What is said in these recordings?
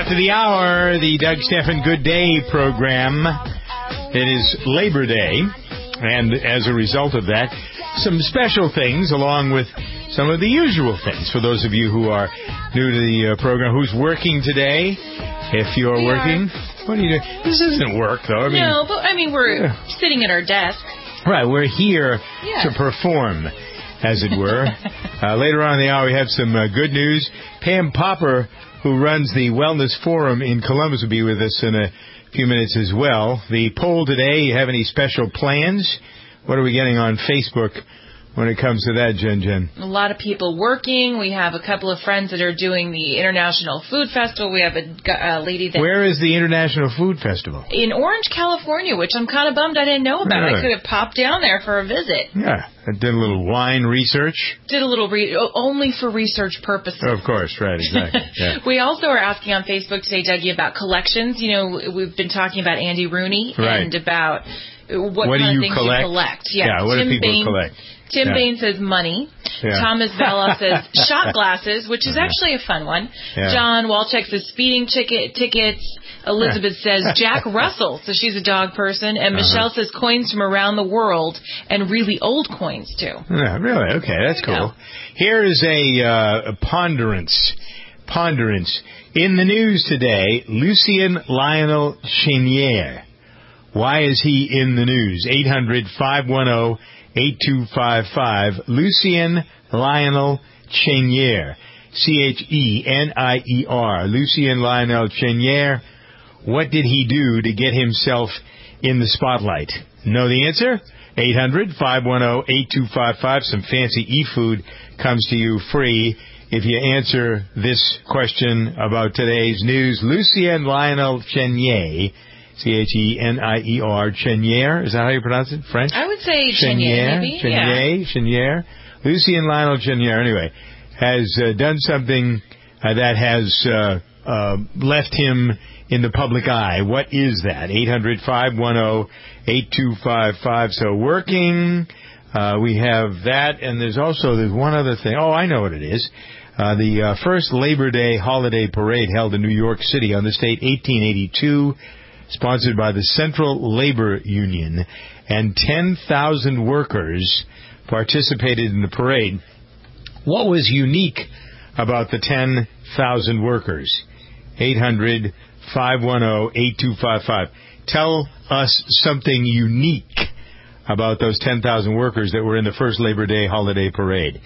after the hour, the Doug Stephan Good Day program. It is Labor Day, and as a result of that, some special things along with some of the usual things. For those of you who are new to the program, who's working today, if you're working, what do you do? This isn't work, though. We're sitting at our desk. Right, we're here to perform, as it were. Later on in the hour, we have some good news. Pam Popper, who runs the Wellness Forum in Columbus, will be with us in a few minutes as well. The poll today, you have any special plans? What are we getting on Facebook when it comes to that, Jen? A lot of people working. We have a couple of friends that are doing the International Food Festival. We have a lady that... Where is the International Food Festival? In Orange, California, which I'm kind of bummed I didn't know about. I could have popped down there for a visit. Yeah, I did a little wine research. Did a little only for research purposes. Of course, right, exactly. Yeah. We also are asking on Facebook today, Dougie, about collections. You know, we've been talking about Andy Rooney and about what kind of things you collect. Yeah, what do people collect? Tim Bain says money. Yeah. Thomas Vela says shot glasses, which is actually a fun one. Yeah. John Walchek says speeding tickets. Elizabeth says Jack Russell, so she's a dog person. And Michelle says coins from around the world and really old coins, too. Yeah, really? Okay, that's cool. Here is a ponderance. In the news today, Lucien Lionel Chenier. Why is he in the news? 800-510-8255. Lucien Lionel Chenier. Chenier. Lucien Lionel Chenier. What did he do to get himself in the spotlight? Know the answer? 800-510-8255. Some fancy e-food comes to you free if you answer this question about today's news. Lucien Lionel Chenier. Chenier. Chenier. Is that how you pronounce it? French? I would say Chenier, maybe. Chenier. Lucien Lionel Chenier, anyway, has done something that has left him in the public eye. What is that? 800-510-8255. So working, we have that, and there's one other thing. Oh, I know what it is. The first Labor Day holiday parade held in New York City on this date, 1882, sponsored by the Central Labor Union, and 10,000 workers participated in the parade. What was unique about the 10,000 workers? 800-510-8255. Tell us something unique about those 10,000 workers that were in the first Labor Day holiday parade.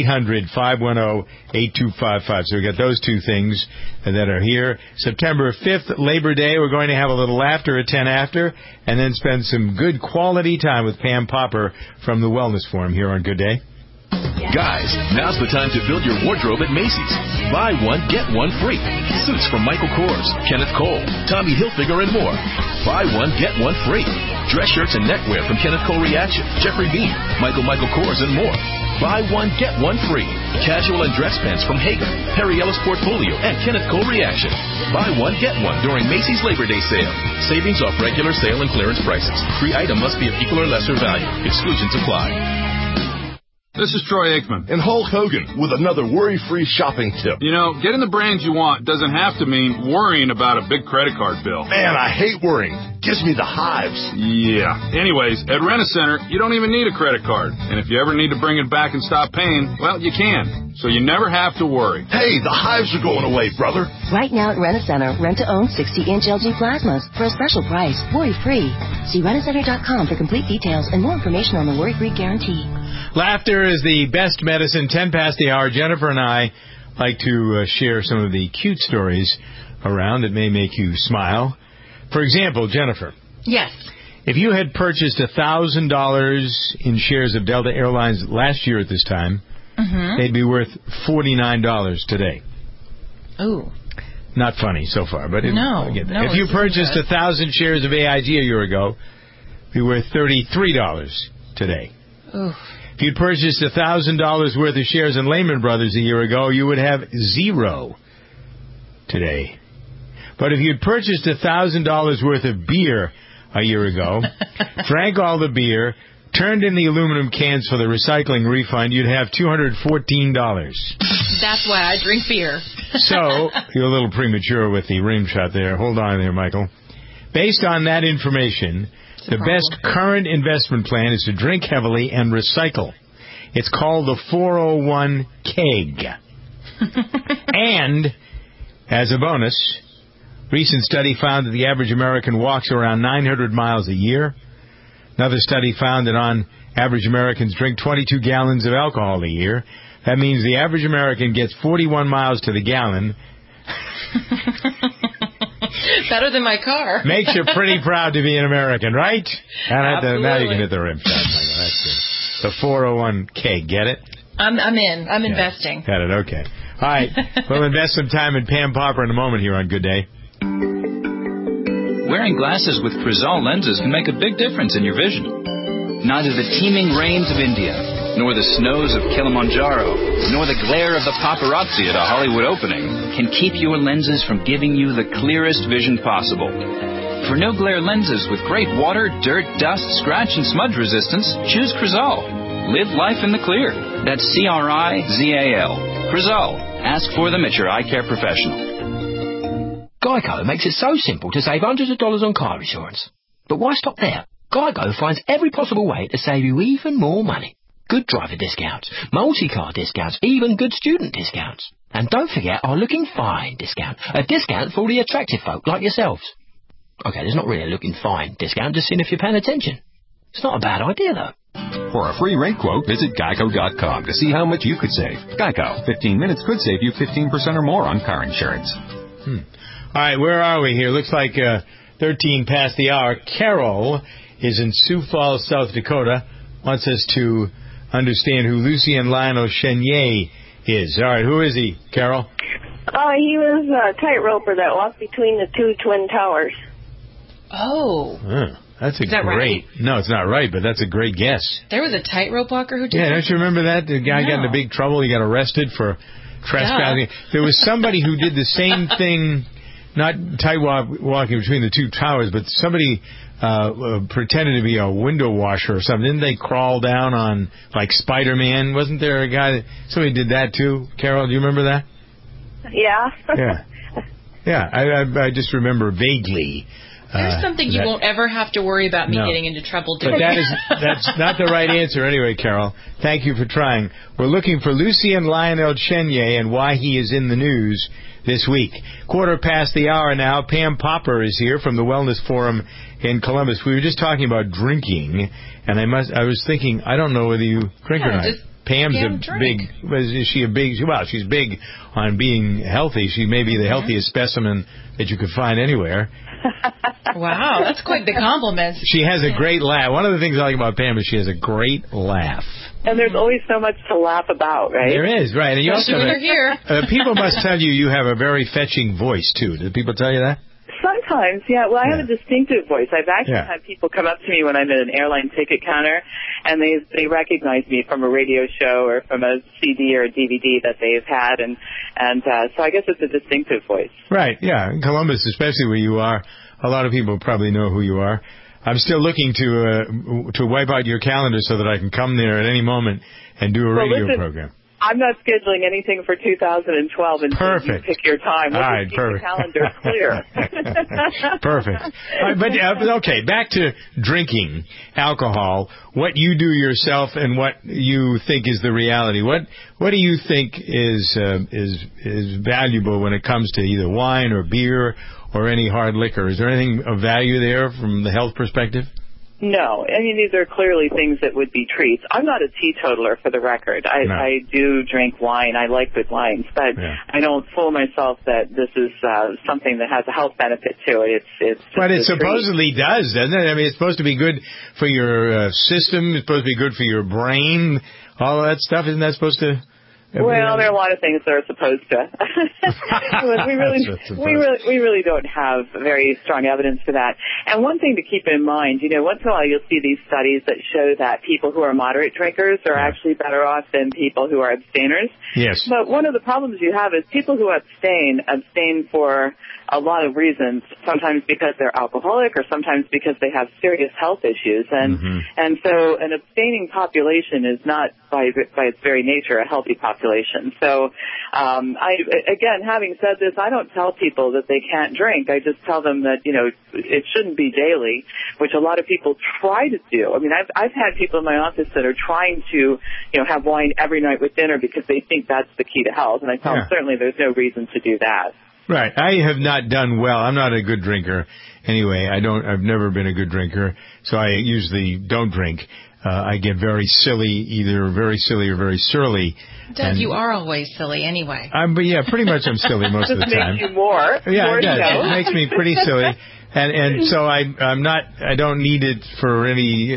800-510-8255. So we got those two things that are here. September 5th, Labor Day, we're going to have a little laughter at 10 after, and then spend some good quality time with Pam Popper from the Wellness Forum here on Good Day. Guys, now's the time to build your wardrobe at Macy's. Buy one, get one free. Suits from Michael Kors, Kenneth Cole, Tommy Hilfiger, and more. Buy one, get one free. Dress shirts and neckwear from Kenneth Cole Reaction, Jeffrey Beam, Michael Kors, and more. Buy one, get one free. Casual and dress pants from Hager, Perry Ellis Portfolio, and Kenneth Cole Reaction. Buy one, get one during Macy's Labor Day sale. Savings off regular sale and clearance prices. Free item must be of equal or lesser value. Exclusions apply. This is Troy Aikman. And Hulk Hogan with another worry-free shopping tip. You know, getting the brands you want doesn't have to mean worrying about a big credit card bill. Man, I hate worrying. Gives me the hives. Yeah. Anyways, at Rent-A-Center, you don't even need a credit card. And if you ever need to bring it back and stop paying, well, you can. So you never have to worry. Hey, the hives are going away, brother. Right now at Rent-A-Center, rent-to-own 60-inch LG plasmas for a special price, worry-free. See rentacenter.com for complete details and more information on the worry-free guarantee. Laughter is the best medicine. 10 past the hour. Jennifer and I like to share some of the cute stories around that may make you smile. For example, Jennifer. Yes. If you had purchased $1,000 in shares of Delta Airlines last year at this time, they'd be worth $49 today. Ooh. Not funny so far, but no, if you purchased 1,000 shares of AIG a year ago, it'd be worth $33 today. Ooh. If you'd purchased $1,000 worth of shares in Lehman Brothers a year ago, you would have $0 today. But if you'd purchased $1,000 worth of beer a year ago, drank all the beer, turned in the aluminum cans for the recycling refund, you'd have $214. That's why I drink beer. So, you're a little premature with the rim shot there. Hold on there, Michael. Based on that information, the best current investment plan is to drink heavily and recycle. It's called the 401 keg. And, as a bonus, recent study found that the average American walks around 900 miles a year. Another study found that on average Americans drink 22 gallons of alcohol a year. That means the average American gets 41 miles to the gallon. Better than my car. Makes you pretty proud to be an American, right? Absolutely. Now you can hit the rim shot, Michael. That's good. The 401k, get it? I'm in. I'm investing. Got it, okay. All right, we'll invest some time in Pam Popper in a moment here on Good Day. Wearing glasses with Crizal lenses can make a big difference in your vision. Neither the teeming rains of India, nor the snows of Kilimanjaro, nor the glare of the paparazzi at a Hollywood opening can keep your lenses from giving you the clearest vision possible. For no-glare lenses with great water, dirt, dust, scratch, and smudge resistance, choose Crizal. Live life in the clear. That's Crizal. Crizal. Ask for them at your eye care professional. Geico makes it so simple to save hundreds of dollars on car insurance. But why stop there? Geico finds every possible way to save you even more money. Good driver discounts, multi-car discounts, even good student discounts. And don't forget our Looking Fine discount, a discount for all the attractive folk like yourselves. Okay, there's not really a Looking Fine discount, just seeing if you're paying attention. It's not a bad idea, though. For a free rate quote, visit Geico.com to see how much you could save. Geico, 15 minutes could save you 15% or more on car insurance. All right, where are we here? Looks like 13 past the hour. Carol is in Sioux Falls, South Dakota. Wants us to understand who Lucien Lionel Chenier is. All right, who is he, Carol? He was a tightroper that walked between the two twin towers. Oh. That's Is that great. right? No, it's not right, but that's a great guess. There was a tightrope walker who did Yeah, don't you remember that? The guy got into big trouble. He got arrested for trespassing. Yeah. There was somebody who did the same thing, not tight walking between the two towers, but somebody pretended to be a window washer or something. Didn't they crawl down on, like, Spider-Man? Wasn't there a guy somebody did that too? Carol, do you remember that? Yeah. Yeah, I just remember vaguely. There's something you won't ever have to worry about me getting into trouble doing. But that's not the right answer anyway, Carol. Thank you for trying. We're looking for Lucien Lionel Chenier and why he is in the news this week. 15:15 the hour now. Pam Popper is here from the Wellness Forum in Columbus. We were just talking about drinking, and I was thinking, I don't know whether you drink or not. Pam's is she a big, well, she's big on being healthy. She may be the healthiest specimen that you could find anywhere. Wow, that's quite the compliment. She has a great laugh. One of the things I like about Pam is she has a great laugh. And there's always so much to laugh about, right? There is, right. And you also here. People must tell you have a very fetching voice, too. Did people tell you that? Sometimes, yeah. Well, I have a distinctive voice. I've actually had people come up to me when I'm at an airline ticket counter, and they recognize me from a radio show or from a CD or a DVD that they've had, and so I guess it's a distinctive voice. Right, yeah. In Columbus, especially where you are, a lot of people probably know who you are. I'm still looking to wipe out your calendar so that I can come there at any moment and do a radio program. I'm not scheduling anything for 2012 until you pick your time. We'll just keep the calendar clear. Perfect. But, okay, back to drinking alcohol, what you do yourself and what you think is the reality. What do you think is valuable when it comes to either wine or beer or any hard liquor? Is there anything of value there from the health perspective? No. I mean, these are clearly things that would be treats. I'm not a teetotaler, for the record. I do drink wine. I like good wines, but I don't fool myself that this is something that has a health benefit to it. But it supposedly does, doesn't it? I mean, it's supposed to be good for your system. It's supposed to be good for your brain. All of that stuff, isn't that supposed to... Well, there are a lot of things that are supposed to. we really don't have very strong evidence for that. And one thing to keep in mind, once in a while you'll see these studies that show that people who are moderate drinkers are actually better off than people who are abstainers. Yes. But one of the problems you have is people who abstain for a lot of reasons, sometimes because they're alcoholic or sometimes because they have serious health issues. And so an abstaining population is not, by its very nature, a healthy population. So, again, having said this, I don't tell people that they can't drink. I just tell them that, it shouldn't be daily, which a lot of people try to do. I mean, I've had people in my office that are trying to, have wine every night with dinner because they think that's the key to health. And I tell them certainly there's no reason to do that. Right. I have not done well. I'm not a good drinker. Anyway, I've never been a good drinker, so I usually don't drink. I get very silly, either very silly or very surly. Doug, you are always silly anyway. But yeah, pretty much I'm silly most of the time. Makes you more. Yeah, it does. It makes me pretty silly. And so I don't need it for any,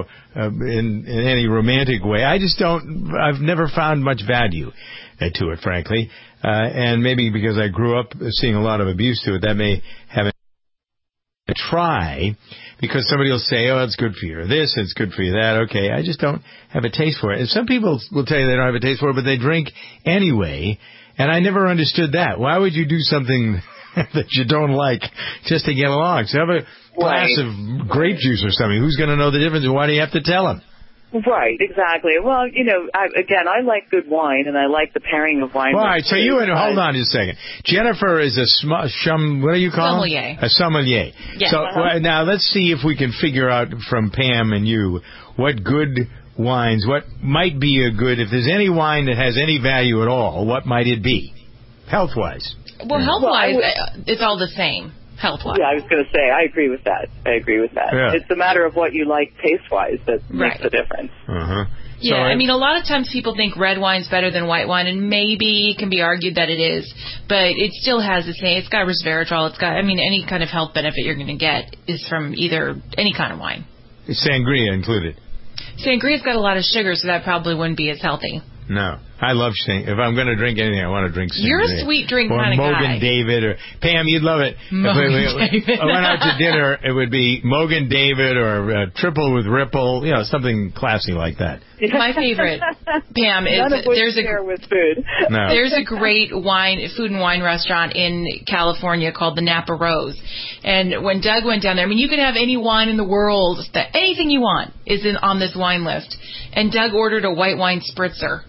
in any romantic way. I've never found much value to it, frankly. And maybe because I grew up seeing a lot of abuse to it, that may have a try, because somebody will say, oh, it's good for you, or this, it's good for you, that. Okay, I just don't have a taste for it. And some people will tell you they don't have a taste for it, but they drink anyway, and I never understood that. Why would you do something that you don't like just to get along? So have a glass of grape juice or something. Who's going to know the difference, and why do you have to tell them? Right, exactly. Well, I like good wine, and I like the pairing of wine. All right, so hold on just a second. Jennifer is what do you call sommelier. A sommelier. Yeah. So now let's see if we can figure out from Pam and you what good wines, what might be a good, if there's any wine that has any value at all, what might it be, health-wise? Well, health-wise, it's all the same. Health-wise. Yeah, I was going to say, I agree with that. Yeah. It's a matter of what you like taste-wise that makes the difference. Yeah, I mean, a lot of times people think red wine's better than white wine, and maybe it can be argued that it is, but it still has the same. It's got resveratrol. It's got, any kind of health benefit you're going to get is from either any kind of wine. Is sangria included? Sangria's got a lot of sugar, so that probably wouldn't be as healthy. No. I love sangria. If I'm going to drink anything, I want to drink sangria. You're a sweet drink kind of guy. Or Mogan David. Or Pam, you'd love it. Mogan David. I went out to dinner, it would be Mogan David or Triple with Ripple, something classy like that. My favorite, Pam, is there's a great food and wine restaurant in California called the Napa Rose. And when Doug went down there, you could have any wine in the world, anything you want is on this wine list. And Doug ordered a white wine spritzer.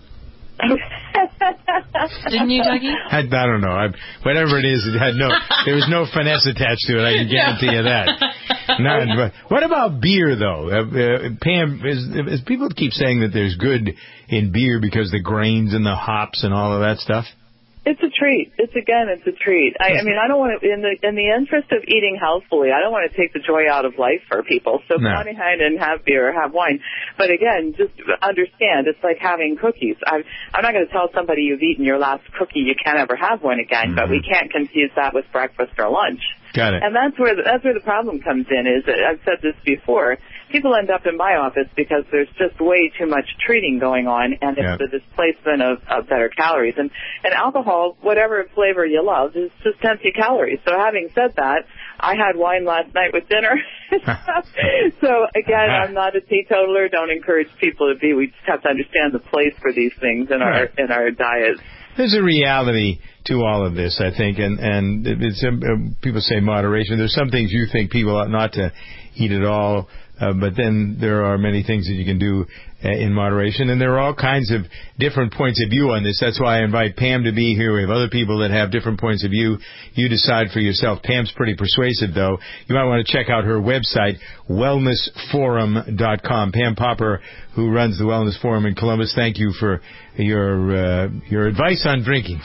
Didn't you, Dougie? I don't know. Whatever it is, there was no finesse attached to it. I can guarantee you that. None. But what about beer, though? Pam, is people keep saying that there's good in beer because the grains and the hops and all of that stuff? It's a treat. It's a treat. I don't want to, in the interest of eating healthfully, I don't want to take the joy out of life for people. So go on ahead and have beer or have wine. But again, just understand, it's like having cookies. I'm not going to tell somebody you've eaten your last cookie, you can't ever have one again, but we can't confuse that with breakfast or lunch. Got it. And that's where the problem comes in, is that I've said this before. People end up in my office because there's just way too much treating going on, and it's the displacement of better calories. And alcohol, whatever flavor you love, is just empty calories. So having said that, I had wine last night with dinner. So again, I'm not a teetotaler. Don't encourage people to be. We just have to understand the place for these things in our diets. There's a reality to all of this, I think, and it's people say moderation. There's some things you think people ought not to eat at all, but then there are many things that you can do in moderation, and there are all kinds of different points of view on this. That's why I invite Pam to be here. We have other people that have different points of view. You decide for yourself. Pam's pretty persuasive, though. You might want to check out her website, wellnessforum.com. Pam Popper, who runs the Wellness Forum in Columbus, thank you for your advice on drinking.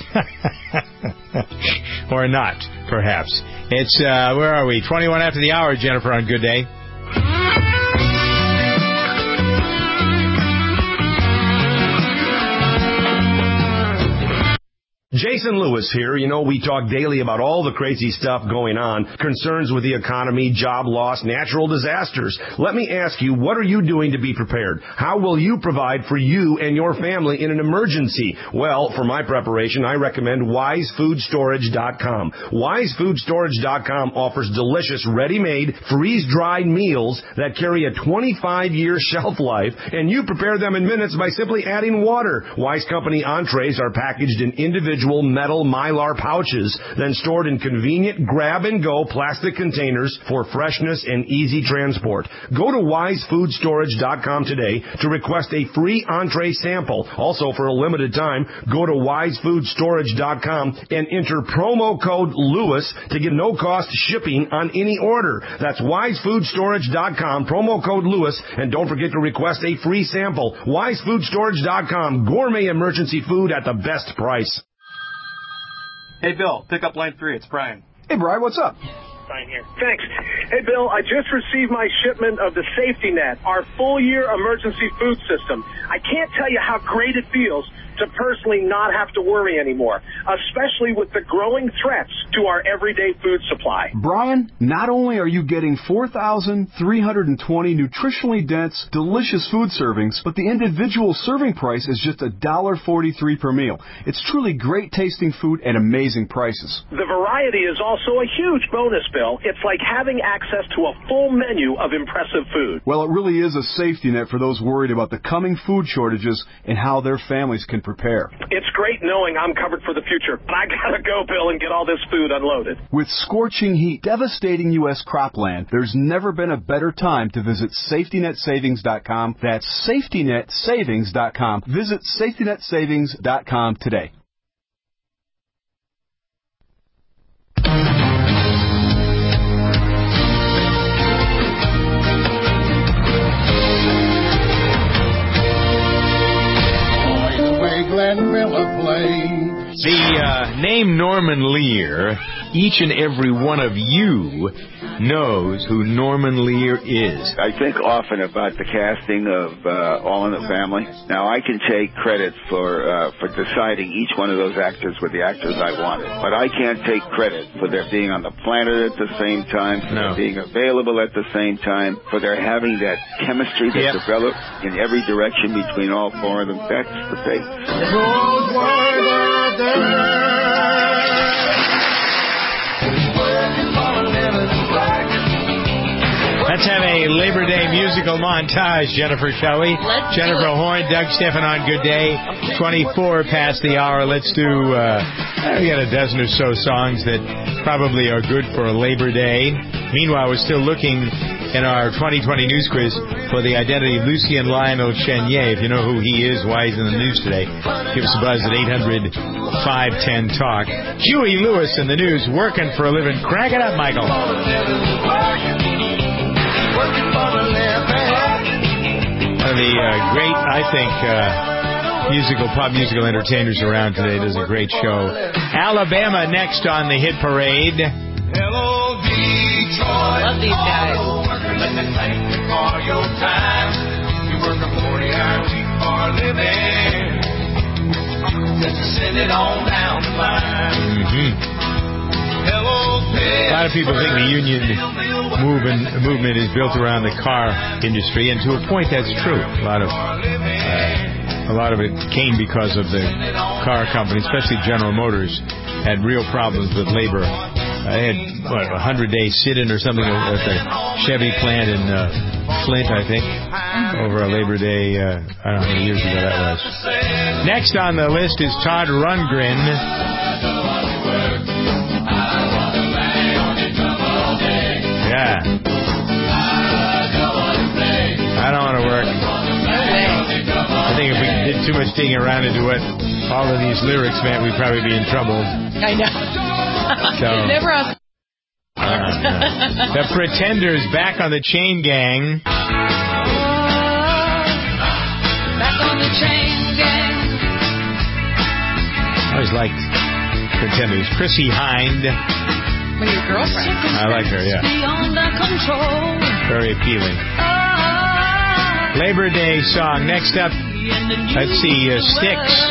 Or not, perhaps. It's, where are we? 21 after the hour, Jennifer, on Good Day. Jason Lewis here. We talk daily about all the crazy stuff going on, concerns with the economy, job loss, natural disasters. Let me ask you, what are you doing to be prepared? How will you provide for you and your family in an emergency? Well, for my preparation, I recommend WiseFoodStorage.com. WiseFoodStorage.com offers delicious, ready-made, freeze-dried meals that carry a 25-year shelf life, and you prepare them in minutes by simply adding water. Wise Company entrees are packaged in individual individual metal Mylar pouches, then stored in convenient grab-and-go plastic containers for freshness and easy transport. Go to wisefoodstorage.com today to request a free entree sample. Also, for a limited time, go to wisefoodstorage.com and enter promo code LEWIS to get no-cost shipping on any order. That's wisefoodstorage.com, promo code LEWIS, and don't forget to request a free sample. wisefoodstorage.com, gourmet emergency food at the best price. Hey, Bill, pick up line 3. It's Brian. Hey, Brian, what's up? Brian here. Thanks. Hey, Bill, I just received my shipment of the Safety Net, our full-year emergency food system. I can't tell you how great it feels to personally not have to worry anymore, especially with the growing threats to our everyday food supply. Brian, not only are you getting 4,320 nutritionally dense, delicious food servings, but the individual serving price is just $1.43 per meal. It's truly great tasting food at amazing prices. The variety is also a huge bonus, Bill. It's like having access to a full menu of impressive food. Well, it really is a safety net for those worried about the coming food shortages and how their families can prepare. It's great knowing I'm covered for the future, but I gotta go, Bill, and get all this food unloaded. With scorching heat devastating U.S. cropland, there's never been a better time to visit SafetyNetSavings.com. That's SafetyNetSavings.com. Visit SafetyNetSavings.com today. The name Norman Lear, each and every one of you knows who Norman Lear is. I think often about the casting of All in the Family. Now, I can take credit for deciding each one of those actors were the actors I wanted, but I can't take credit for their being on the planet at the same time, for their being available at the same time, for their having that chemistry that developed in every direction between all four of them. That's the thing. Let's have a Labor Day musical montage, Jennifer, shall we? Jennifer Horn, Doug Stephan on Good Day, 24 past the hour. Let's do, we got a dozen or so songs that probably are good for Labor Day. Meanwhile, we're still looking in our 2020 news quiz for the identity of Lucien Lionel Chenier. If you know who he is, why he's in the news today, give us a buzz at 800-510-TALK. Huey Lewis in the news, working for a living. Crank it up, Michael. One of the great, I think, pop musical entertainers around today. Does a great show. Alabama next on the hit parade. Hello, Detroit. Love these guys. Let me thank you for your time. You work a 40-hour week for a living. Just send it on down the line. Hello, a lot of people think the union movement is built around the car industry, and to a point that's true. A lot of it came because of the car company, especially General Motors, had real problems with labor. They had, a 100-day sit-in or something at the Chevy plant in Flint, I think, over a Labor Day, I don't know how many years ago that was. Next on the list is Todd Rundgren. Yeah. I don't want to work. I think if we did too much digging around into what all of these lyrics meant, we'd probably be in trouble. I know. So, never ask. The Pretenders back on the Chain Gang. Back on the Chain Gang. I always liked Pretenders. Chrissie Hynde. Well, your girlfriend. I like her, yeah. Very appealing. Labor Day song. Next up, let's see, Styx.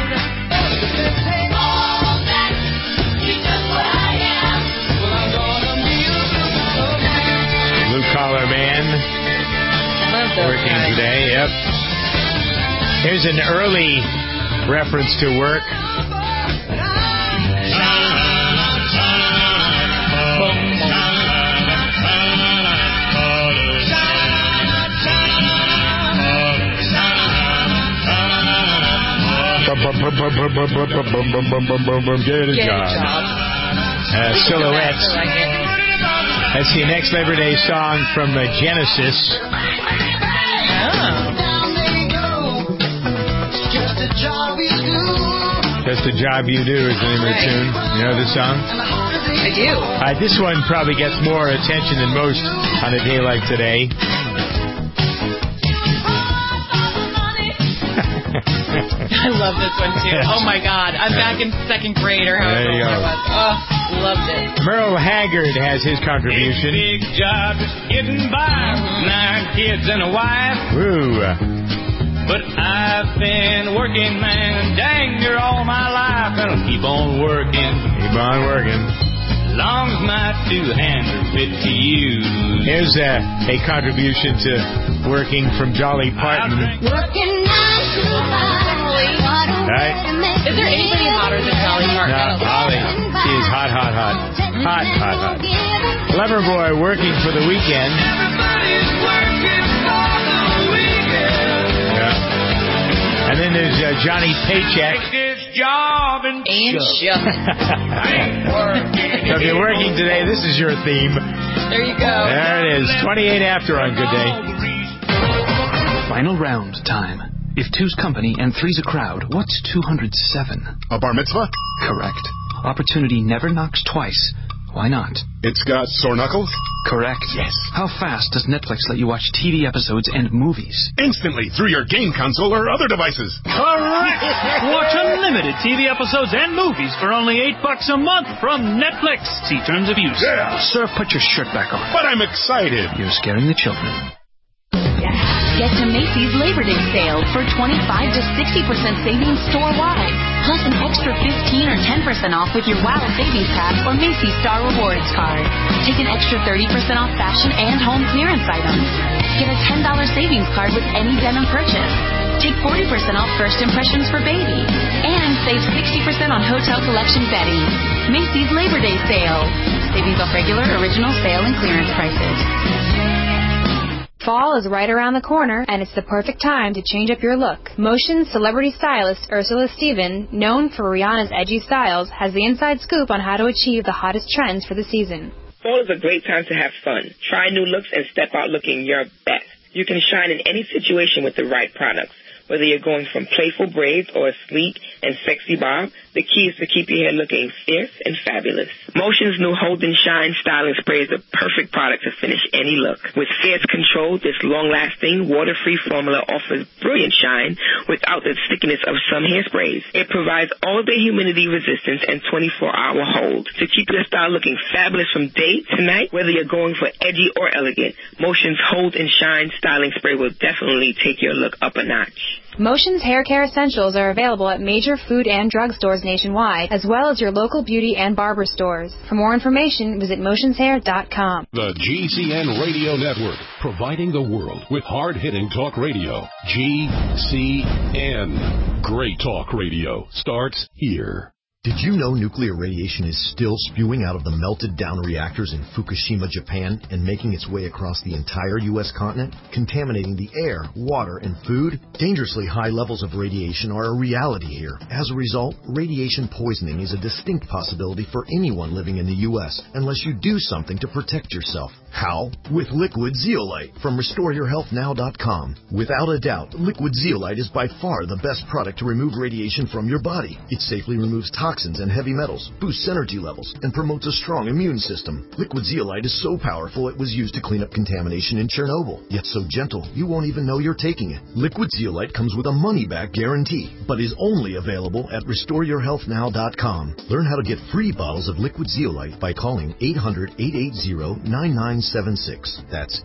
Blue Collar Man. Working today, yep. Here's an early reference to work. Get a job. Silhouettes. Let's see, next Labor Day song from Genesis. Just a Job You Do is the name of the tune. You know the song? I do. This one probably gets more attention than most on a day like today. I love this one too. Oh my God, I'm back in second grade or however old I was. Oh, loved it. Merle Haggard has his contribution. Big job just getting by, 9 kids and a wife. Woo. But I've been working, man, dang near all my life, and I'll keep on working. Keep on working. Long as my 2 hands are fit to use. Here's a contribution to working from Dolly Parton. Working 9 to 5. Right? Is there anybody hotter than Dolly Parton? No, Dolly. She is hot. Loverboy working for the weekend. Everybody's working for the weekend. Yeah. And then there's Johnny Paycheck. Take this job and shove it. So if you're working today, this is your theme. There you go. There it is. 28 after on Good Day. Final round time. If 2's company and 3's a crowd, what's 207? A bar mitzvah? Correct. Opportunity never knocks twice. Why not? It's got sore knuckles? Correct. Yes. How fast does Netflix let you watch TV episodes and movies? Instantly, through your game console or other devices. Correct! Watch unlimited TV episodes and movies for only $8 a month from Netflix. See terms of use. Yeah. Sir, put your shirt back on. But I'm excited. You're scaring the children. Get to Macy's Labor Day sale for 25 to 60% savings store-wide. Plus an extra 15 or 10% off with your WOW Savings Pass or Macy's Star Rewards card. Take an extra 30% off fashion and home clearance items. Get a $10 savings card with any denim purchase. Take 40% off first impressions for baby. And save 60% on hotel collection bedding. Macy's Labor Day sale. Savings off regular, original, sale, and clearance prices. Fall is right around the corner, and it's the perfect time to change up your look. Motion celebrity stylist Ursula Stephen, known for Rihanna's edgy styles, has the inside scoop on how to achieve the hottest trends for the season. Fall is a great time to have fun. Try new looks and step out looking your best. You can shine in any situation with the right products. Whether you're going from playful braids or a sleek and sexy bob, the key is to keep your hair looking fierce and fabulous. Motion's new Hold and Shine styling spray is the perfect product to finish any look. With fierce control, this long-lasting, water-free formula offers brilliant shine without the stickiness of some hairsprays. It provides all-day humidity resistance and 24-hour hold to keep your style looking fabulous from day to night. Whether you're going for edgy or elegant, Motion's Hold and Shine styling spray will definitely take your look up a notch. Motion's hair care essentials are available at major food and drug stores nationwide, as well as your local beauty and barber stores. For more information, visit motionshair.com. The GCN Radio Network, providing the world with hard-hitting talk radio. GCN. Great talk radio starts here. Did you know nuclear radiation is still spewing out of the melted-down reactors in Fukushima, Japan, and making its way across the entire U.S. continent, contaminating the air, water, and food? Dangerously high levels of radiation are a reality here. As a result, radiation poisoning is a distinct possibility for anyone living in the U.S. unless you do something to protect yourself. How? With Liquid Zeolite from RestoreYourHealthNow.com. Without a doubt, Liquid Zeolite is by far the best product to remove radiation from your body. It safely removes toxins and heavy metals, boosts energy levels, and promotes a strong immune system. Liquid Zeolite is so powerful it was used to clean up contamination in Chernobyl, yet so gentle you won't even know you're taking it. Liquid Zeolite comes with a money-back guarantee, but is only available at RestoreYourHealthNow.com. Learn how to get free bottles of Liquid Zeolite by calling 800-880-9976. That's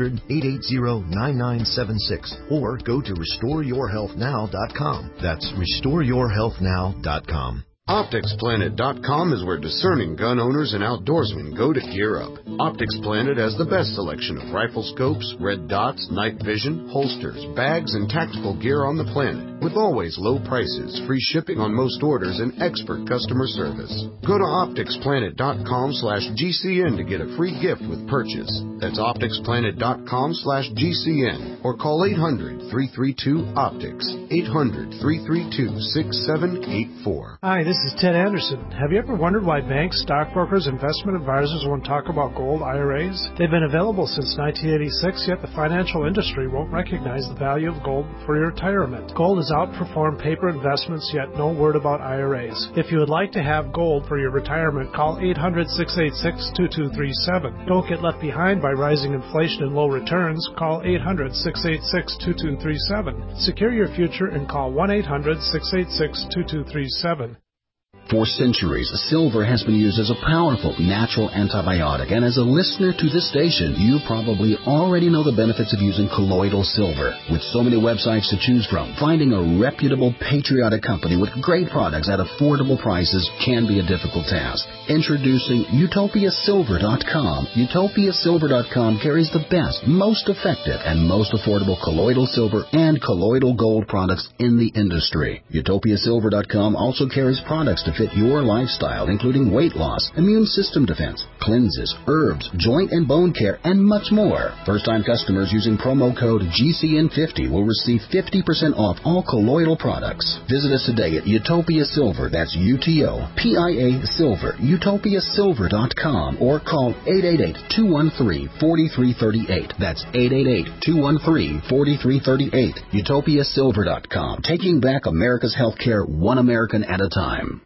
800-880-9976. Or go to RestoreYourHealthNow.com. That's RestoreYourHealthNow.com. OpticsPlanet.com is where discerning gun owners and outdoorsmen go to gear up. Optics Planet has the best selection of rifle scopes, red dots, night vision, holsters, bags, and tactical gear on the planet, with always low prices, free shipping on most orders, and expert customer service. Go to OpticsPlanet.com/GCN to get a free gift with purchase. That's OpticsPlanet.com/GCN or call 800-332-OPTICS, 800-332-6784. Hi, this is Ted Anderson. Have you ever wondered why banks, stockbrokers, investment advisors won't talk about gold IRAs? They've been available since 1986, yet the financial industry won't recognize the value of gold for your retirement. Gold has outperformed paper investments, yet no word about IRAs. If you would like to have gold for your retirement, call 800-686-2237. Don't get left behind by rising inflation and low returns. Call 800-686-2237. Secure your future and call 1-800-686-2237. For centuries, silver has been used as a powerful natural antibiotic, and as a listener to this station, you probably already know the benefits of using colloidal silver. With so many websites to choose from, finding a reputable, patriotic company with great products at affordable prices can be a difficult task. Introducing UtopiaSilver.com. UtopiaSilver.com carries the best, most effective, and most affordable colloidal silver and colloidal gold products in the industry. UtopiaSilver.com also carries products to fit your lifestyle, including weight loss, immune system defense, cleanses, herbs, joint and bone care, and much more. First-time customers using promo code GCN50 will receive 50% off all colloidal products. Visit us today at Utopia Silver, that's UTOPIA Silver, UtopiaSilver.com, or call 888-213-4338. That's 888-213-4338. UtopiaSilver.com, taking back America's healthcare one American at a time.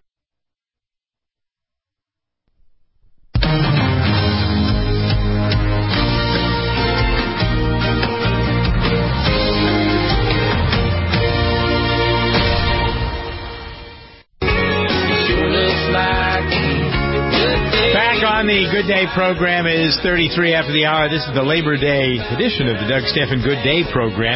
Back on the Good Day program is 33 after the hour. This is the Labor Day edition of the Doug Stephan Good Day program.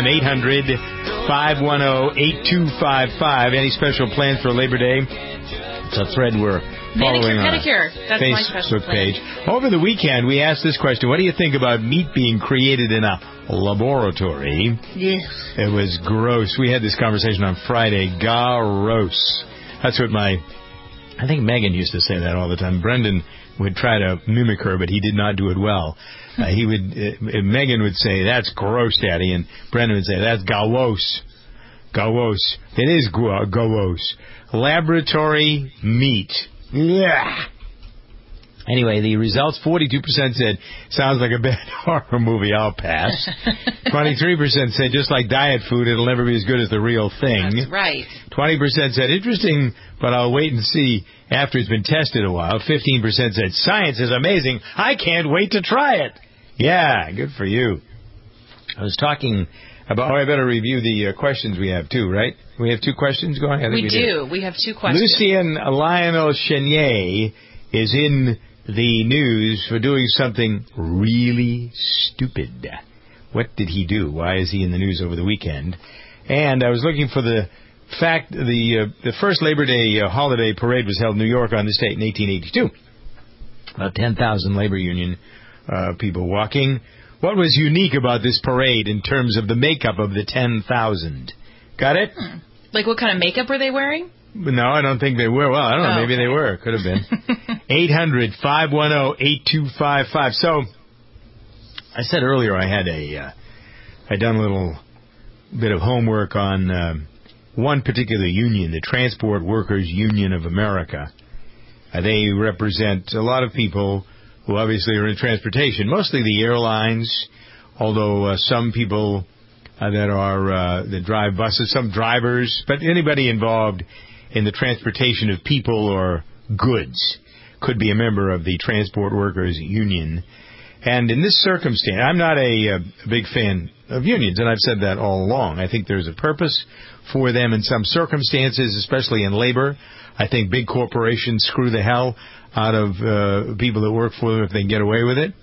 800-510-8255. Any special plans for Labor Day? It's a thread we're following on pedicure. That's my special Facebook page. Over the weekend, we asked this question: what do you think about meat being created in a laboratory? Yes. It was gross. We had this conversation on Friday. Gross. That's what I think Megan used to say that all the time. Brendan would try to mimic her, but he did not do it well. Megan would say, "That's gross, Daddy," and Brendan would say, "That's gross." Gross. It is gross. Laboratory meat. Yeah. Anyway, the results, 42% said, sounds like a bad horror movie, I'll pass. 23% said, just like diet food, it'll never be as good as the real thing. That's right. 20% said, interesting, but I'll wait and see after it's been tested a while. 15% said, science is amazing. I can't wait to try it. Yeah, good for you. I was talking about, I better review the questions we have too, right? We have two questions going? I think we do. We have two questions. Lucien Lionel Chenier is in the news for doing something really stupid. What did he do? Why is he in the news over the weekend? And I was looking for the fact the first Labor Day holiday parade was held in New York on this date in 1882. About 10,000 labor union people walking. What was unique about this parade in terms of the makeup of the 10,000? Got it? Like what kind of makeup were they wearing? No, I don't think they were. Well, I don't know. Maybe they were. Could have been. 800-510-8255. So, I said earlier I had I'd done a little bit of homework on one particular union, the Transport Workers Union of America. They represent a lot of people who obviously are in transportation, mostly the airlines, although some people that drive buses, some drivers, but anybody involved in the transportation of people or goods could be a member of the Transport Workers Union. And in this circumstance, I'm not a big fan of unions, and I've said that all along. I think there's a purpose for them in some circumstances, especially in labor. I think big corporations screw the hell out of people that work for them if they can get away with it.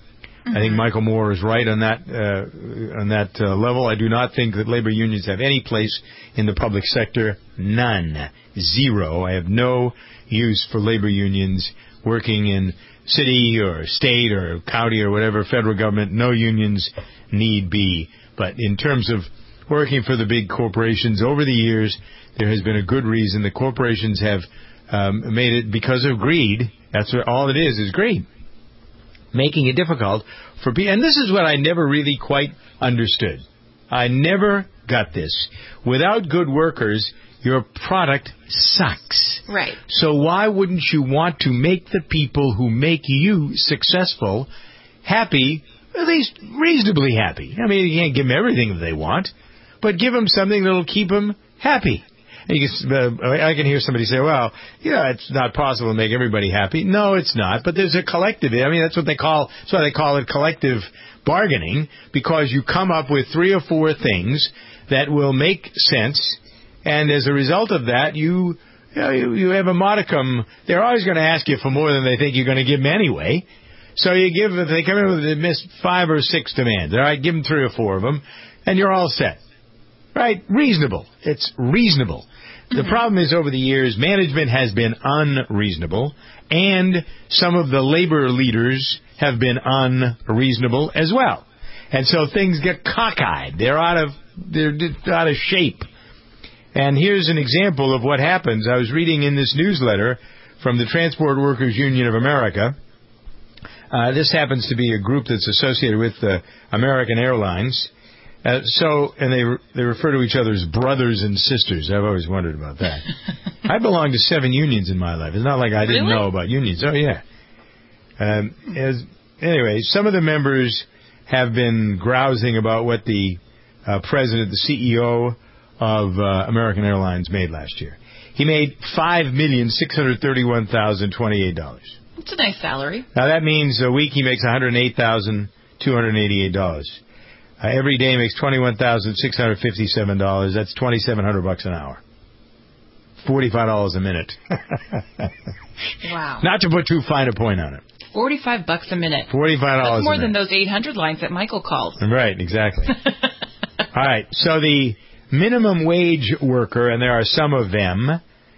I think Michael Moore is right on that level. I do not think that labor unions have any place in the public sector. None. Zero. I have no use for labor unions working in city or state or county or whatever, federal government. No unions need be. But in terms of working for the big corporations, over the years, there has been a good reason. The corporations have made it because of greed. That's what all it is greed. Making it difficult for people. And this is what I never really quite understood. I never got this. Without good workers, your product sucks. Right. So why wouldn't you want to make the people who make you successful happy, at least reasonably happy? I mean, you can't give them everything that they want, but give them something that'll keep them happy. And I can hear somebody say, well, it's not possible to make everybody happy. No, it's not. But there's a collective. I mean, that's why they call it collective bargaining, because you come up with 3 or 4 things that will make sense. And as a result of that, you have a modicum. They're always going to ask you for more than they think you're going to give them anyway. So if they come in with 5 or 6 demands, all right, give them 3 or 4 of them, and you're all set. Right? Reasonable. It's reasonable. The problem is, over the years, management has been unreasonable, and some of the labor leaders have been unreasonable as well. And so things get cockeyed. They're out of shape. And here's an example of what happens. I was reading in this newsletter from the Transport Workers Union of America. This happens to be a group that's associated with American Airlines. And they refer to each other as brothers and sisters. I've always wondered about that. I belonged to 7 unions in my life. It's not like I didn't know about unions. Oh, yeah. Anyway, some of the members have been grousing about what the president, the CEO of American Airlines made last year. He made $5,631,028. That's a nice salary. Now, that means a week he makes $108,288. Every day makes $21,657. That's $2,700 an hour. $45 a minute. Wow. Not to put too fine a point on it. $45 a minute. $45 That's more than those 800 lines that Michael called. Right, exactly. All right, so the minimum wage worker, and there are some of them,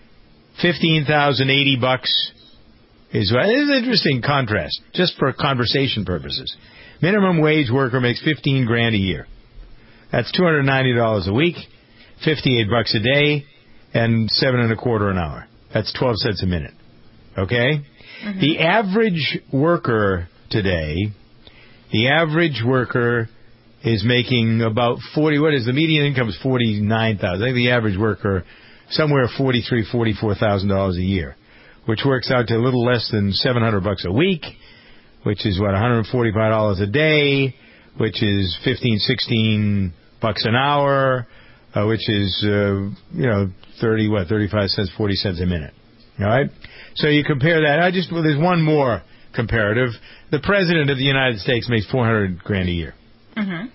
$15,080 is an interesting contrast, just for conversation purposes. Minimum wage worker makes $15,000 a year. That's $290 a week, $58 a day, and $7.25 an hour. That's 12 cents a minute. Okay? Mm-hmm. The average worker today, is making about the median income is $49,000. I think the average worker somewhere $43,000, $44,000 a year, which works out to a little less than $700 a week, which is $145 a day, which is $15, $16 an hour, which is 35 cents, 40 cents a minute. All right? So you compare that. There's one more comparative. The president of the United States makes $400,000 a year. Mm-hmm.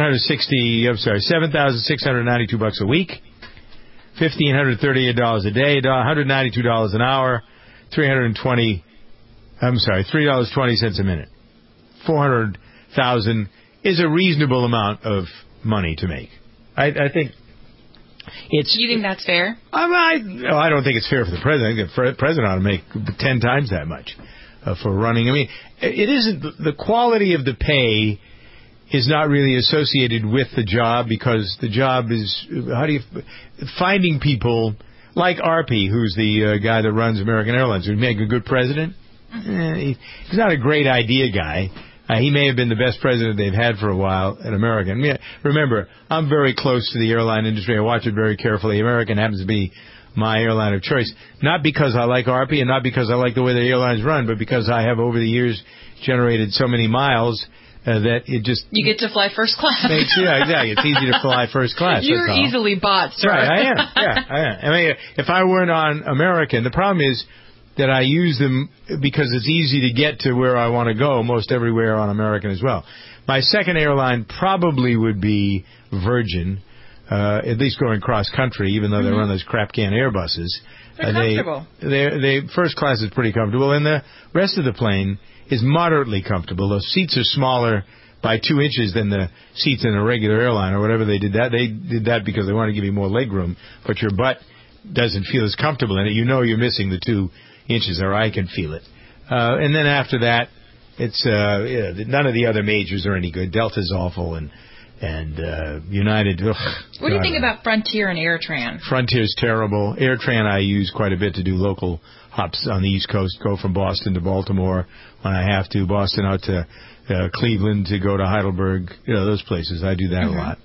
$7,692 a week, $1,538 a day, $192 an hour, $3.20 a minute. $400,000 is a reasonable amount of money to make. I think it's. You think that's fair? I don't think it's fair for the president. I think the president ought to make 10 times that much for running. I mean, it isn't the quality of the pay is not really associated with the job, because the job is finding people like Arpey, who's the guy that runs American Airlines, would make a good president. He's not a great idea guy. He may have been the best president they've had for a while at American. Remember, I'm very close to the airline industry. I watch it very carefully. American happens to be my airline of choice. Not because I like Arpey and not because I like the way the airlines run, but because I have over the years generated so many miles that it just... You get to fly first class. Yeah, exactly. It's easy to fly first class. You're easily bought, sir. Right, I am. Yeah, I am. I mean, if I weren't on American, the problem is that I use them because it's easy to get to where I want to go most everywhere on American as well. My second airline probably would be Virgin, at least going cross-country, even though they run those crap can Airbuses. They're comfortable. They first class is pretty comfortable, and the rest of the plane is moderately comfortable. Those seats are smaller by 2 inches than the seats in a regular airline or whatever they did that. They did that because they wanted to give you more leg room, but your butt doesn't feel as comfortable in it. You know you're missing the 2 inches, or I can feel it. And then after that, it's none of the other majors are any good. Delta's awful, and United. Ugh, what do you think about Frontier and AirTran? Frontier's terrible. AirTran I use quite a bit to do local hops on the East Coast. Go from Boston to Baltimore when I have to. Boston out to Cleveland to go to Heidelberg. Those places. I do that a lot.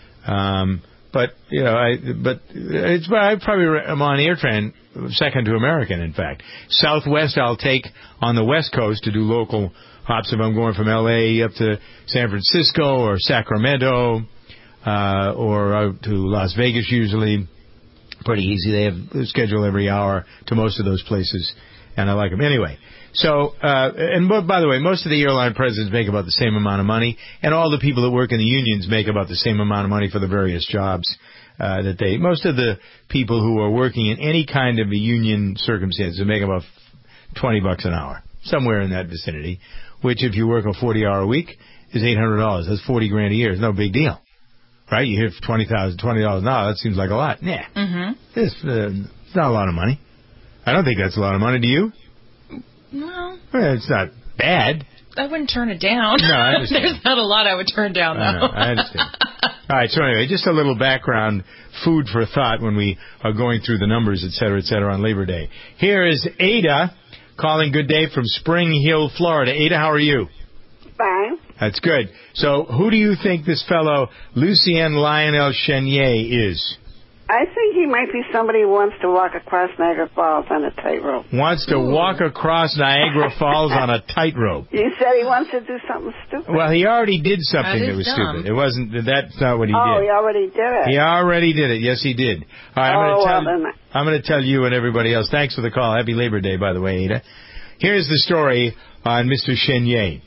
But I probably am on AirTran second to American. In fact, Southwest I'll take on the West Coast to do local hops if I'm going from L.A. up to San Francisco or Sacramento or out to Las Vegas usually. Pretty easy. They have a schedule every hour to most of those places, and I like them. Anyway, so, and by the way, most of the airline presidents make about the same amount of money, and all the people that work in the unions make about the same amount of money for the various jobs most of the people who are working in any kind of a union circumstance make about $20 an hour, somewhere in that vicinity, which if you work a 40-hour week is $800. That's $40,000 a year. It's no big deal. Right? You hear $20 an hour, that seems like a lot. Nah. It's not a lot of money. I don't think that's a lot of money. Do you? No. Well, it's not bad. I wouldn't turn it down. No, I understand. There's not a lot I would turn down, though. I understand. All right, so anyway, just a little background, food for thought when we are going through the numbers, et cetera, on Labor Day. Here is Ada calling good day from Spring Hill, Florida. Ada, how are you? Fine. That's good. So who do you think this fellow, Lucien Lionel Chenier, is? I think he might be somebody who wants to walk across Niagara Falls on a tightrope. Wants to walk across Niagara Falls on a tightrope. You said he wants to do something stupid. Well, he already did something that was dumb. stupid. It wasn't. That's not what he did. Oh, he already did it. He already did it. Yes, he did. All right, I'm going to tell you and everybody else. Thanks for the call. Happy Labor Day, by the way, Ada. Here's the story on Mr. Chenier.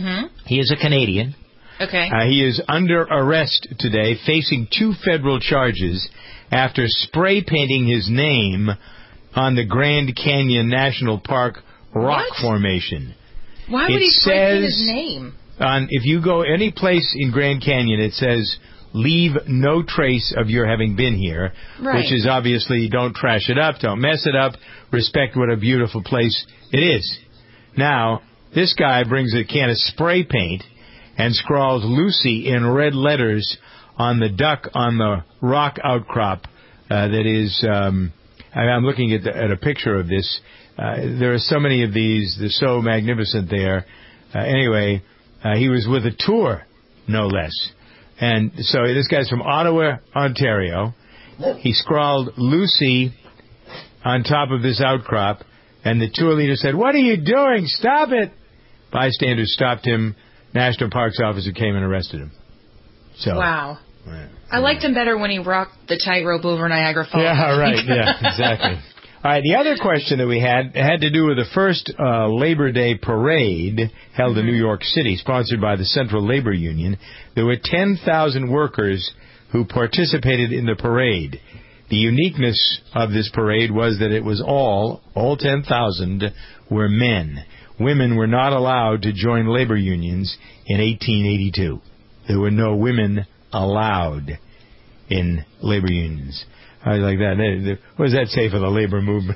He is a Canadian. Okay. He is under arrest today, facing 2 federal charges after spray painting his name on the Grand Canyon National Park rock formation. Why would he spray paint his name? If you go any place in Grand Canyon, it says, leave no trace of your having been here, which is obviously don't trash it up, don't mess it up, respect what a beautiful place it is. Now, this guy brings a can of spray paint and scrawls Lucy in red letters on the duck on the rock outcrop that is, I'm looking at a picture of this. There are so many of these. They're so magnificent there. Anyway, he was with a tour, no less. And so this guy's from Ottawa, Ontario. He scrawled Lucy on top of this outcrop, and the tour leader said, "What are you doing? Stop it!" Bystanders stopped him. National Parks officer came and arrested him. So, wow. I liked him better when he rocked the tightrope over Niagara Falls. Yeah, right. Yeah, exactly. All right, the other question that we had to do with the first Labor Day parade held in New York City, sponsored by the Central Labor Union. There were 10,000 workers who participated in the parade. The uniqueness of this parade was that it was all 10,000 were men. Women were not allowed to join labor unions in 1882. There were no women allowed in labor unions. I like that. What does that say for the labor movement?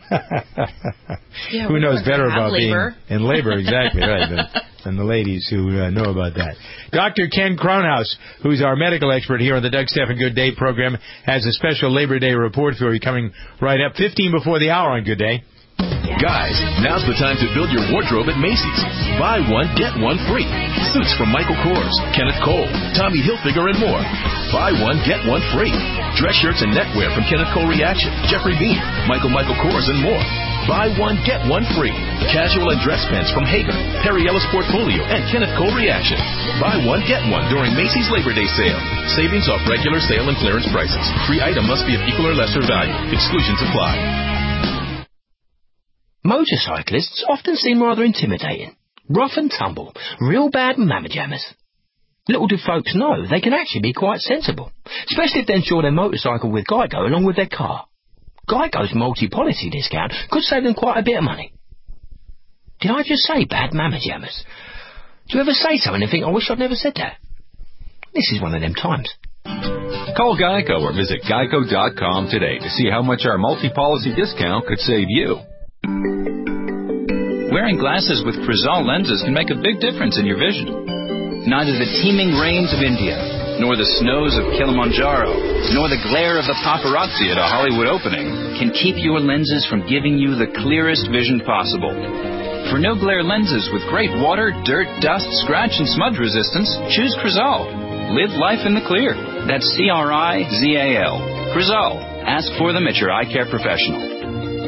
Who knows better about being in labor, exactly, right, than the ladies who know about that. Dr. Ken Cronhaus, who's our medical expert here on the Doug Stephan Good Day program, has a special Labor Day report for you coming right up 15 before the hour on Good Day. Guys, now's the time to build your wardrobe at Macy's. Buy one, get one free. Suits from Michael Kors, Kenneth Cole, Tommy Hilfiger, and more. Buy one, get one free. Dress shirts and neckwear from Kenneth Cole Reaction, Jeffrey Beam, Michael Kors, and more. Buy one, get one free. Casual and dress pants from Hager, Perry Ellis Portfolio, and Kenneth Cole Reaction. Buy one, get one during Macy's Labor Day sale. Savings off regular sale and clearance prices. Free item must be of equal or lesser value. Exclusions apply. Motorcyclists often seem rather intimidating, rough and tumble, real bad mamma jammers. Little do folks know they can actually be quite sensible, especially if they insure their motorcycle with Geico along with their car. Geico's multi-policy discount could save them quite a bit of money. Did I just say bad mamma jammers? Do you ever say something and think, I wish I'd never said that? This is one of them times. Call Geico or visit geico.com today to see how much our multi-policy discount could save you. Wearing glasses with Crizal lenses can make a big difference in your vision. Neither the teeming rains of India, nor the snows of Kilimanjaro, nor the glare of the paparazzi at a Hollywood opening can keep your lenses from giving you the clearest vision possible. For no-glare lenses with great water, dirt, dust, scratch, and smudge resistance, choose Crizal. Live life in the clear. That's Crizal. Crizal. Ask for them at your eye care professional.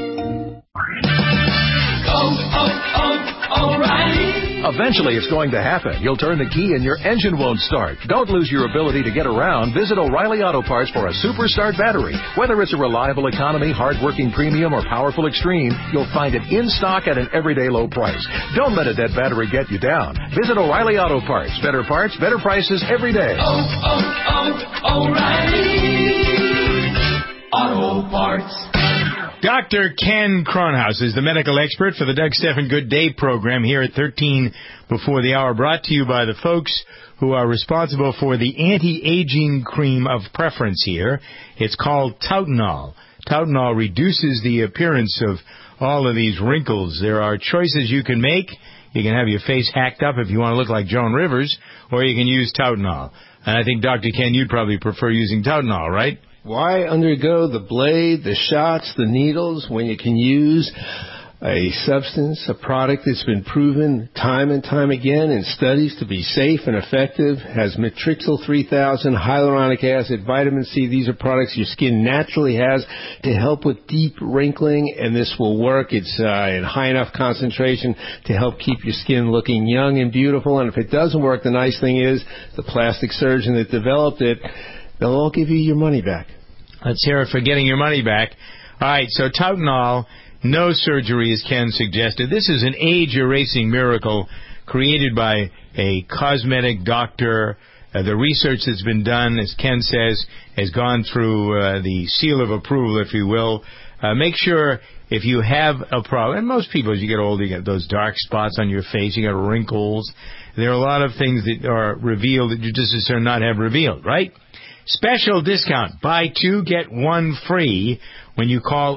O'Reilly. Eventually, it's going to happen. You'll turn the key and your engine won't start. Don't lose your ability to get around. Visit O'Reilly Auto Parts for a Super Start battery. Whether it's a reliable economy, hard-working premium, or powerful extreme, you'll find it in stock at an everyday low price. Don't let a dead battery get you down. Visit O'Reilly Auto Parts. Better parts, better prices every day. O'Reilly Auto Parts. Dr. Ken Cronhaus is the medical expert for the Doug Stephan Good Day program here at 13 before the hour, brought to you by the folks who are responsible for the anti-aging cream of preference here. It's called Tautenol. Tautenol reduces the appearance of all of these wrinkles. There are choices you can make. You can have your face hacked up if you want to look like Joan Rivers, or you can use Tautenol. And I think, Dr. Ken, you'd probably prefer using Tautenol, right? Why undergo the blade, the shots, the needles when you can use a substance, a product that's been proven time and time again in studies to be safe and effective, has Matrixyl 3000, hyaluronic acid, vitamin C. These are products your skin naturally has to help with deep wrinkling, and this will work. It's in high enough concentration to help keep your skin looking young and beautiful. And if it doesn't work, the nice thing is the plastic surgeon that developed it, they'll all give you your money back. Let's hear it for getting your money back. All right, so Tautenol, no surgery, as Ken suggested. This is an age-erasing miracle created by a cosmetic doctor. The research that's been done, as Ken says, has gone through the seal of approval, if you will. Make sure if you have a problem, and most people as you get older, you get those dark spots on your face, you got wrinkles. There are a lot of things that are revealed that you just as soon not have revealed, right? Special discount. Buy two, get one free when you call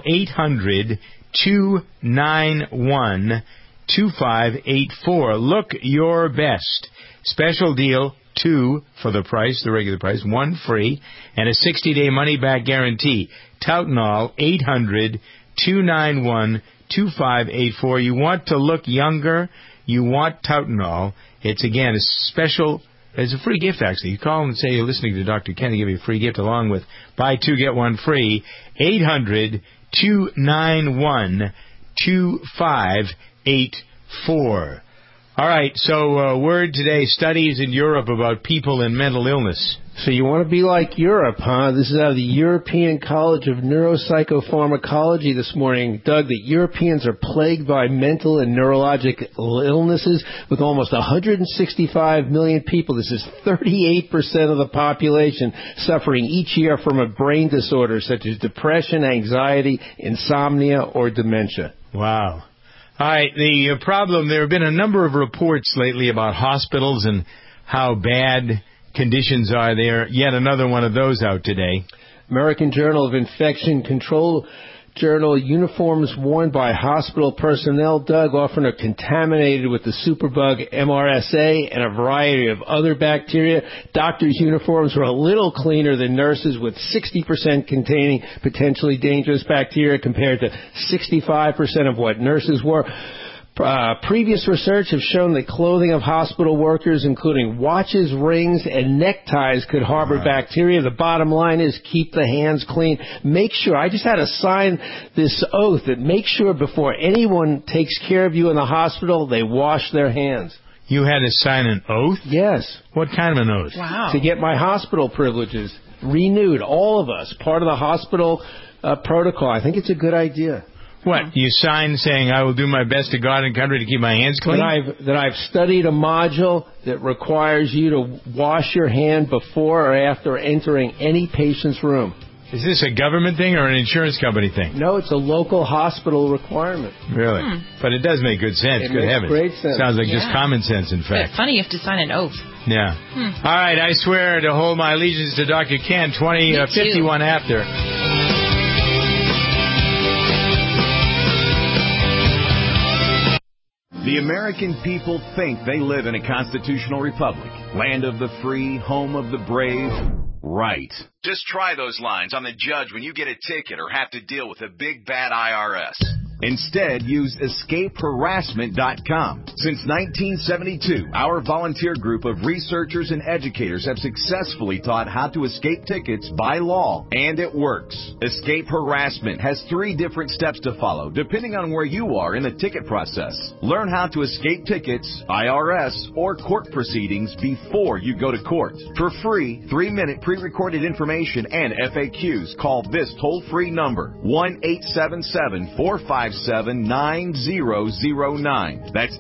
800-291-2584. Look your best. Special deal, two for the price, the regular price, one free, and a 60-day money-back guarantee. Tautenol, 800-291-2584. You want to look younger? You want Tautenol. It's, again, a special. It's a free gift, actually. You call and say you're listening to Dr. Ken to give you a free gift along with buy two, get one free. 800-291-2584. All right, so word today, studies in Europe about people and mental illness. So you want to be like Europe, huh? This is out of the European College of Neuropsychopharmacology this morning. Doug, that Europeans are plagued by mental and neurologic illnesses with almost 165 million people. This is 38% of the population suffering each year from a brain disorder such as depression, anxiety, insomnia, or dementia. Wow. All right, the problem, there have been a number of reports lately about hospitals and how bad conditions are there. Yet another one of those out today. American Journal of Infection Control Journal, uniforms worn by hospital personnel, Doug, often are contaminated with the superbug MRSA and a variety of other bacteria. Doctors' uniforms were a little cleaner than nurses, with 60% containing potentially dangerous bacteria compared to 65% of what nurses wore. Previous research have shown that clothing of hospital workers, including watches, rings, and neckties, could harbor bacteria. The bottom line is keep the hands clean. Make sure, I just had to sign this oath that make sure before anyone takes care of you in the hospital, they wash their hands. You had to sign an oath? Yes. What kind of an oath? Wow. To get my hospital privileges renewed, all of us, part of the hospital protocol. I think it's a good idea. What, you sign saying, I will do my best to God and country to keep my hands clean? That I've studied a module that requires you to wash your hand before or after entering any patient's room. Is this a government thing or an insurance company thing? No, it's a local hospital requirement. Really? But it does make good sense. Good heavens. Great sense. Sounds like just common sense, in fact. But funny, you have to sign an oath. Yeah. All right, I swear to hold my allegiance to Dr. Ken, 51 after. The American people think they live in a constitutional republic. Land of the free, home of the brave. Right. Just try those lines on the judge when you get a ticket or have to deal with a big bad IRS. Instead, use escapeharassment.com. Since 1972, our volunteer group of researchers and educators have successfully taught how to escape tickets by law, and it works. Escape Harassment has 3 different steps to follow, depending on where you are in the ticket process. Learn how to escape tickets, IRS, or court proceedings before you go to court. For free, 3-minute pre-recorded information and FAQs, call this toll-free number, 1-877-457-9009. That's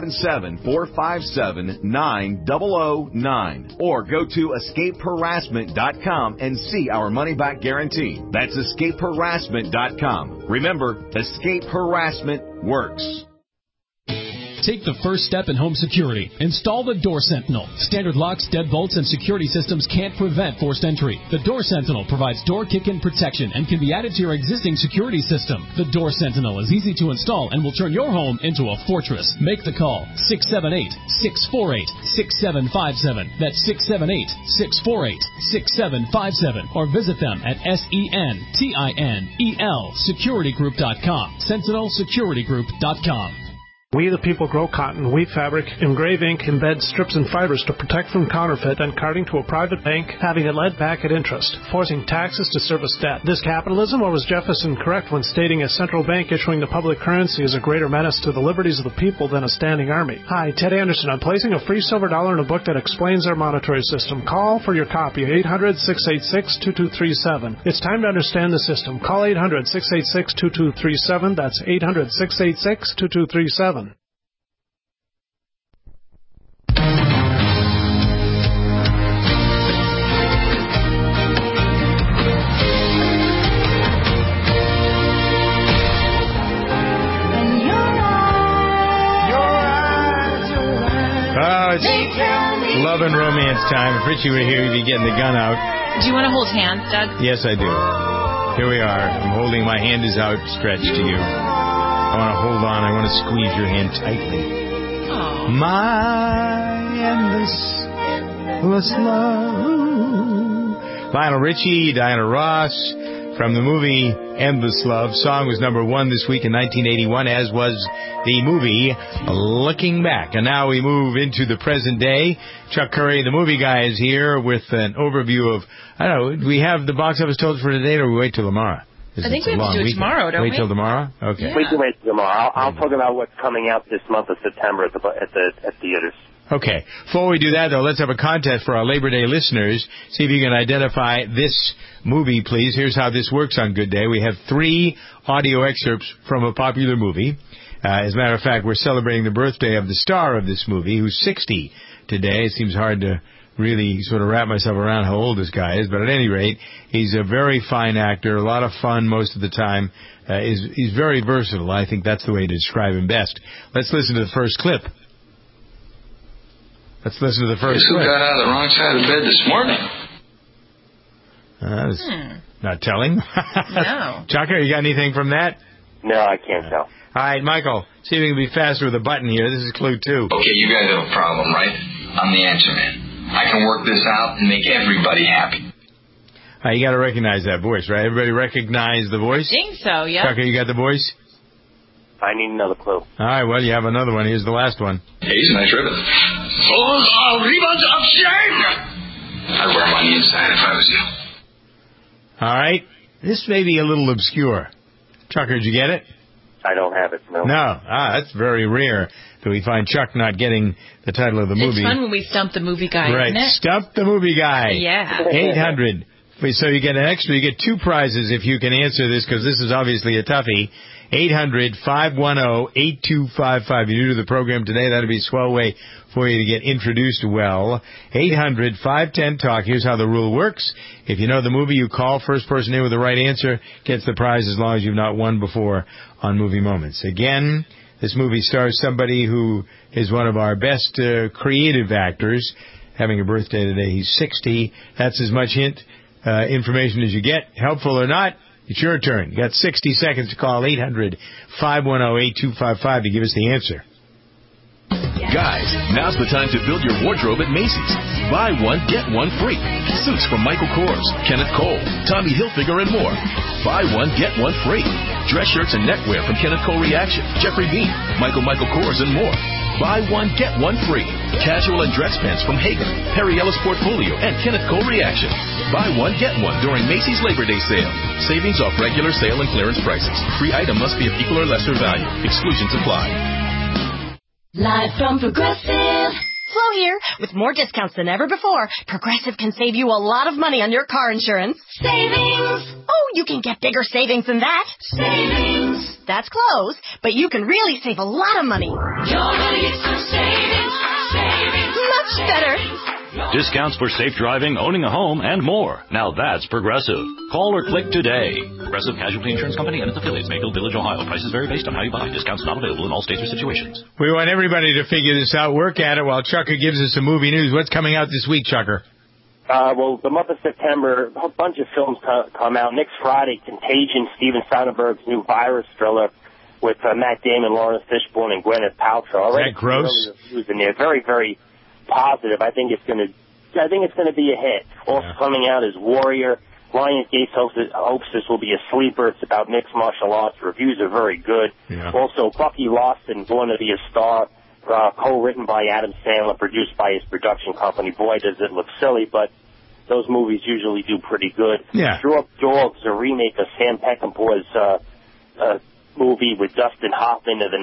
877-457-9009. Or go to escapeharassment.com and see our money-back guarantee. That's escapeharassment.com. Remember, Escape Harassment works. Take the first step in home security. Install the Door Sentinel. Standard locks, deadbolts, and security systems can't prevent forced entry. The Door Sentinel provides door kick-in protection and can be added to your existing security system. The Door Sentinel is easy to install and will turn your home into a fortress. Make the call. 678-648-6757. That's 678-648-6757. Or visit them at SENTINEL securitygroup.com. SentinelSecurityGroup.com. We the people grow cotton, weave fabric, engrave ink, embed strips and fibers to protect from counterfeit and carting to a private bank, having it led back at interest, forcing taxes to service debt. This capitalism, or was Jefferson correct when stating a central bank issuing the public currency is a greater menace to the liberties of the people than a standing army? Hi, Ted Anderson. I'm placing a free silver dollar in a book that explains our monetary system. Call for your copy, 800-686-2237. It's time to understand the system. Call 800-686-2237. That's 800-686-2237. It's love and romance time. If Richie were here, he'd be getting the gun out. Do you want to hold hands, Doug? Yes, I do. Here we are. I'm holding, my hand is outstretched to you. I want to hold on. I want to squeeze your hand tightly. Aww. My endless love. Lionel Richie, Diana Ross, from the movie Endless Love. Song was number 1 this week in 1981, as was the movie Looking Back. And now we move into the present day. Chuck Curry, the movie guy, is here with an overview of, I don't know, do we have the box office total for today, or we wait till tomorrow? I think we have to do it tomorrow, don't we? Wait till tomorrow? Okay. Yeah. We can wait till tomorrow. I'll talk about what's coming out this month of September at theaters. Okay. Before we do that, though, let's have a contest for our Labor Day listeners. See if you can identify this movie, please. Here's how this works on Good Day. We have 3 audio excerpts from a popular movie. As a matter of fact, we're celebrating the birthday of the star of this movie, who's 60 today. It seems hard to really sort of wrap myself around how old this guy is, but at any rate, he's a very fine actor, a lot of fun most of the time. He's very versatile. I think that's the way to describe him best. Let's listen to the first clip. Let's listen to the first clip. Who got out of the wrong side of the bed this morning? That's not telling. No. Chucker, you got anything from that? No, I can't tell. All right, Michael, see if we can be faster with a button here. This is clue 2. Okay, you guys have a problem, right? I'm the answer man. I can work this out and make everybody happy. You got to recognize that voice, right? Everybody recognize the voice? I think so, yeah. Chucker, you got the voice? I need another clue. All right, well, you have another one. Here's the last one. Hey, he's a nice ribbon. Oh, ribbons of shame! I'd wear them on the inside if I was you. All right. This may be a little obscure. Chucker, did you get it? I don't have it, no. No. That's very rare that we find Chuck not getting the title of the movie. It's fun when we stump the movie guy, right. Isn't it? Stump the movie guy. Yeah. 800. So you get an extra. You get 2 prizes if you can answer this, because this is obviously a toughie. 800-510-8255. You're new to the program today. That'll be a swell way for you to get introduced well. 800-510-TALK. Here's how the rule works. If you know the movie, you call. First person in with the right answer gets the prize as long as you've not won before on Movie Moments. Again, this movie stars somebody who is one of our best creative actors, having a birthday today. He's 60. That's as much information as you get. Helpful or not, it's your turn. You got 60 seconds to call 800-510-8255 to give us the answer. Guys, now's the time to build your wardrobe at Macy's. Buy one, get one free. Suits from Michael Kors, Kenneth Cole, Tommy Hilfiger, and more. Buy one, get one free. Dress shirts and neckwear from Kenneth Cole Reaction, Jeffrey Bean, Michael Kors, and more. Buy one, get one free. Casual and dress pants from Hager, Perry Ellis Portfolio, and Kenneth Cole Reaction. Buy one, get one during Macy's Labor Day sale. Savings off regular sale and clearance prices. Free item must be of equal or lesser value. Exclusions apply. Live from Progressive. Flo here. With more discounts than ever before, Progressive can save you a lot of money on your car insurance. Savings! Oh, you can get bigger savings than that. Savings! That's close, but you can really save a lot of money. You're gonna get some savings. Savings. Much better. Discounts for safe driving, owning a home, and more. Now that's Progressive. Call or click today. Progressive Casualty Insurance Company and its affiliates, Mayfield Village, Ohio. Prices vary based on how you buy. Discounts not available in all states or situations. We want everybody to figure this out. Work at it while Chucker gives us some movie news. What's coming out this week, Chucker? Well, the month of September, a whole bunch of films come out. Next Friday, Contagion, Steven Soderbergh's new virus thriller with Matt Damon, Lawrence Fishburne, and Gwyneth Paltrow. Is that gross? Reviews in there. Very, very positive. I think it's going to be a hit. Also coming out is Warrior. Lionsgate hopes this will be a sleeper. It's about mixed martial arts. Reviews are very good. Yeah. Also, Bucky Larson, Born to Be a Star, co-written by Adam Sandler, produced by his production company. Boy, does it look silly, but those movies usually do pretty good. Yeah. Drew Up Dogs, a remake of Sam Peckinpah's movie with Dustin Hoffman of the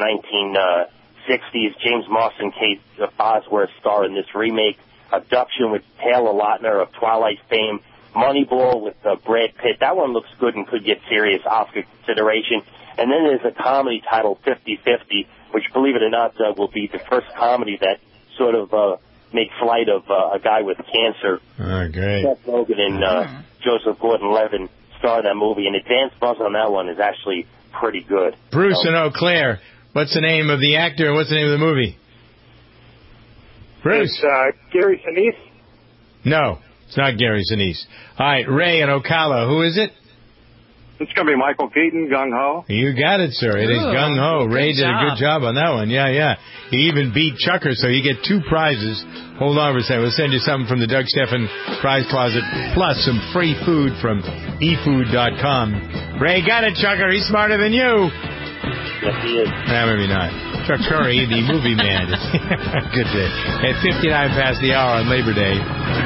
1960s. James Marsden, Kate Bosworth star in this remake. Abduction with Taylor Lautner of Twilight fame. Moneyball with Brad Pitt. That one looks good and could get serious Oscar consideration. And then there's a comedy titled 50-50, which, believe it or not, will be the first comedy that sort of makes light of a guy with cancer. Oh, great. Seth Rogen and Joseph Gordon-Levitt star in that movie. And advance buzz on that one is actually pretty good. Bruce in Eau Claire. What's the name of the actor and what's the name of the movie? Bruce. It's Gary Sinise. No, it's not Gary Sinise. All right, Ray in Ocala. Who is it? It's going to be Michael Keaton, Gung Ho. You got it, sir. It is Gung Ho. Ray did a good job on that one. Yeah. He even beat Chucker, so you get 2 prizes. Hold on for a second. We'll send you something from the Doug Stephan Prize Closet, plus some free food from efood.com. Ray got it, Chucker. He's smarter than you. Yes, he is. Maybe not. Chuck Curry, the movie man. Good day. At 59 past the hour on Labor Day.